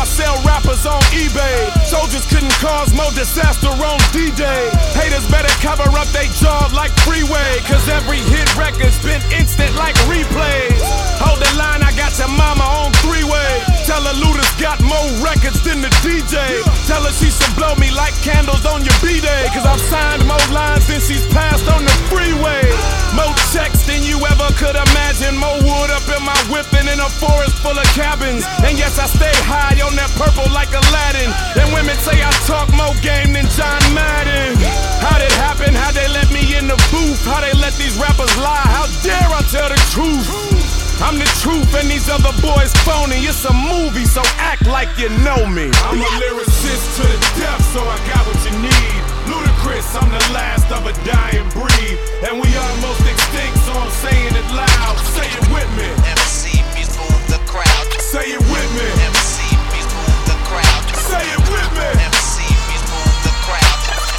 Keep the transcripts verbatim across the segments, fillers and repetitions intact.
I sell rappers on eBay. Soldiers couldn't cause more disaster on D-Day. Haters better cover up they jaws like Freeway, cause every hit record's been instant like replays. Hold the line, I got your mama on three-way. Tell her Luda's got more records than the D J. Tell her she should blow me like candles on your B-Day, cause I've signed more lines than she's passed on the freeway. More checks than you ever could imagine. More wood up in my whip than in a forest full of cabins. And yes, I stay high on that purple like Aladdin. And women say I talk more game than John Madden. How'd it happen? How'd they let me in the booth? How they let these rappers lie? How dare I tell the truth? I'm the truth and these other boys phony. It's a movie, so act like you know me. I'm a lyricist to the death, so I got what you need. Ludacris, I'm the last of a dying breed. And we almost extinct, so I'm saying it loud. Say it with me. M C B's move the crowd. Say it with me. M C B's move the crowd. Say it with me. M C B's move the crowd.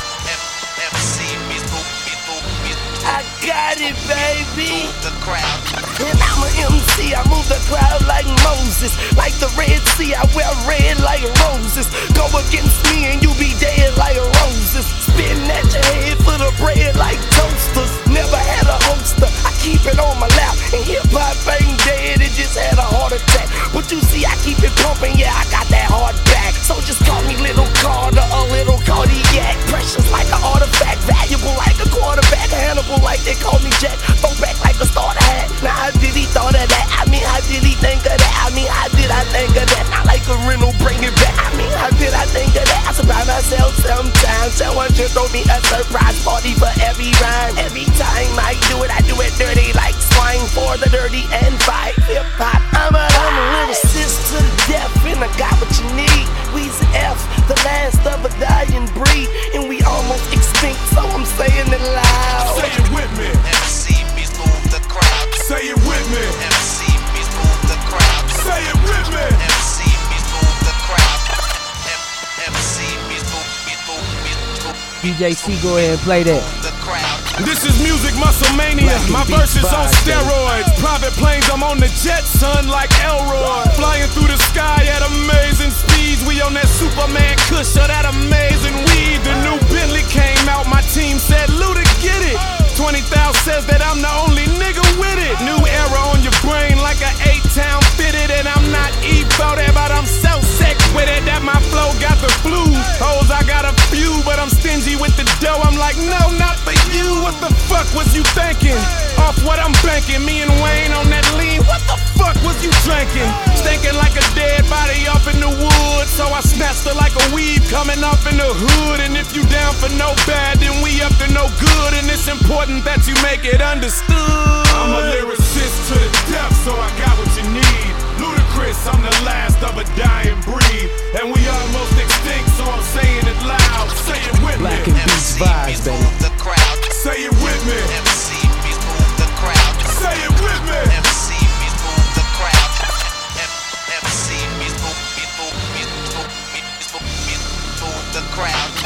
M C B's move, B's move, B's move. I got it, baby. Move the crowd. And I'm a M C, I move the crowd like Moses. Like the Red Sea, I wear red like roses. Go against me and you be dead like roses. Spitting at your head for the bread like toasters. Never had a holster, I keep it on my lap. And hip-hop ain't dead, it just had a heart attack. But you see, I keep it pumping, yeah, I got that hard back. So just call me Little Carter, a little cardiac. Precious like an artifact, valuable like a quarterback. Hannibal like they call me Jack, throw back like a starter hat. Now how did he thought of that? I mean, how did he think of that? I mean, how did I think of that? Not like a rental, bring it back. I mean, how did I think of that? I surprise myself sometimes. Someone should throw me a surprise party for every rhyme. Every time I do it, I do it dirty like swine for the dirty and fight hip hop. I'm a, I'm a lyricist to the death, and I got what you need. Weezy F, the last of a dying breed, and we almost extinct, so I'm saying it loud. Say it with me. M C B's move the crowd. Say it with me. M C B's move the crowd. Say it with me. M C B's move the crowd. M C B's move, B's move, B's move. D J C, go ahead and play that. The crowd. This is music muscle mania. My verse is on steroids. Private planes, I'm on the jet, son, like Elroy. Flying through the sky at amazing speeds. We on that Superman kush or that amazing weed. The new Bentley came out, my team said, Luda, get it. twenty thousand says that I'm the only nigga with it. New era on your brain like an eight-town fitted. And I'm not E-for that, but I'm so sick with it that my flow got the flu. Hoes, I got a few, but I'm stingy with the dough. I'm like, no, not for you. What the fuck was you thinking? Off what I'm banking, me and Wayne on that lean. What the fuck was you drinking? Stinking like a dead body off in the woods. So I snatched her like a weed coming off in the hood. And if you down for no bad, then we up to no good. And it's important that you make it understood. I'm a lyricist to the death, so I got what you need. Ludacris, I'm the last of a dying breed. And we almost extinct, so I'm saying it loud. Say it with Black me. and Beats vibes, baby. The crowd. Say it with me. M C B's move the crowd. Say it with me. M C B's move the crowd. M C B's move, B's move, B's move, B's move, B's move the crowd.